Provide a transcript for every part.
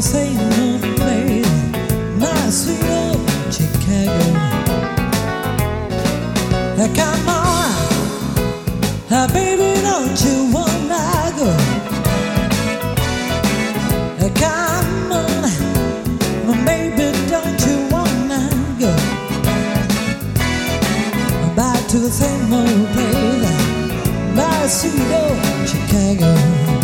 same old place, my sweet old Chicago. Come on, baby, don't you wanna go? Come on, baby, don't you wanna go back to the same old place, my sweet old Chicago.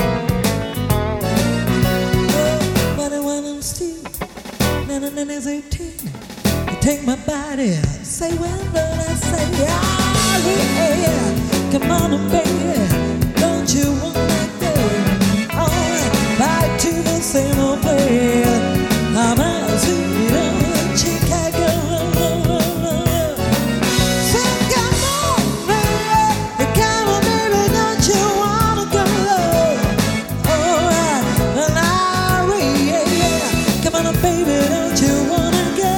Take my body, say when did I say yeah. Come on, baby, don't you wanna go? Oh, back to the same old place. I'm out sweet old Chicago. So come on, baby, don't you wanna go? Alright, yeah. Come on, baby, don't you wanna go?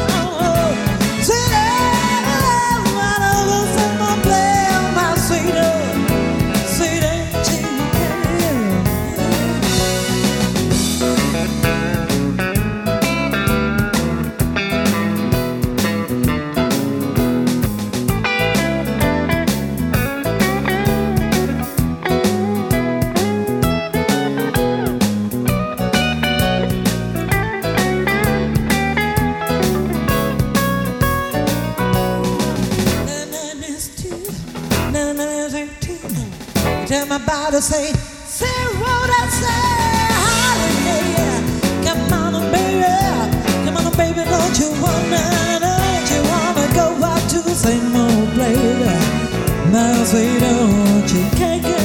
Tell my body say what I say, hallelujah. Come on, baby, don't you wanna go out to the same old place, my sweet old Chicago.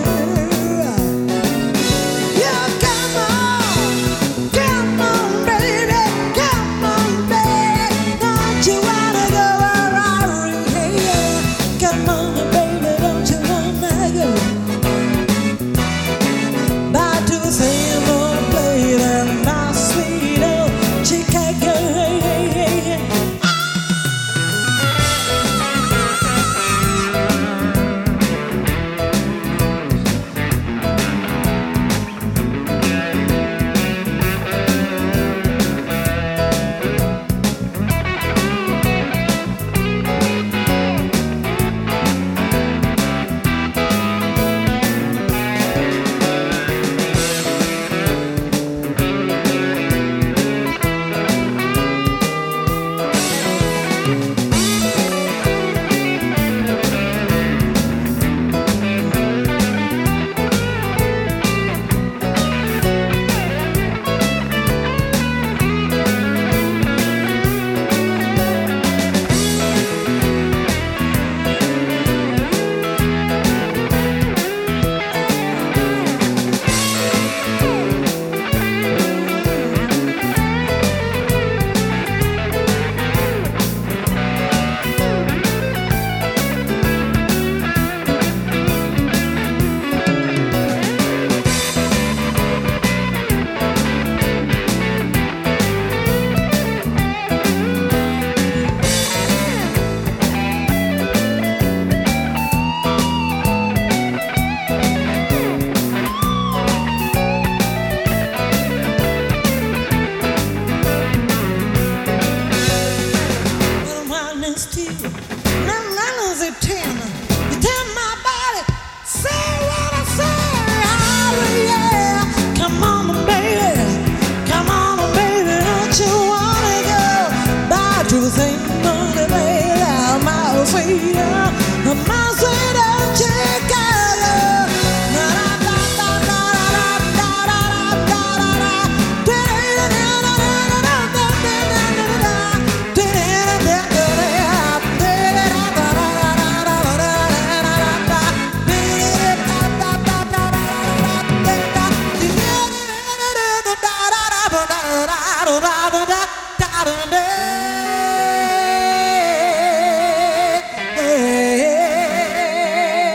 Yeah, come on, baby, don't you wanna go out, yeah. Come on, baby, don't you wanna go? Same old place and my sweet old Chicago.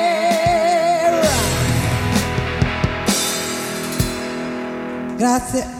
Grazie.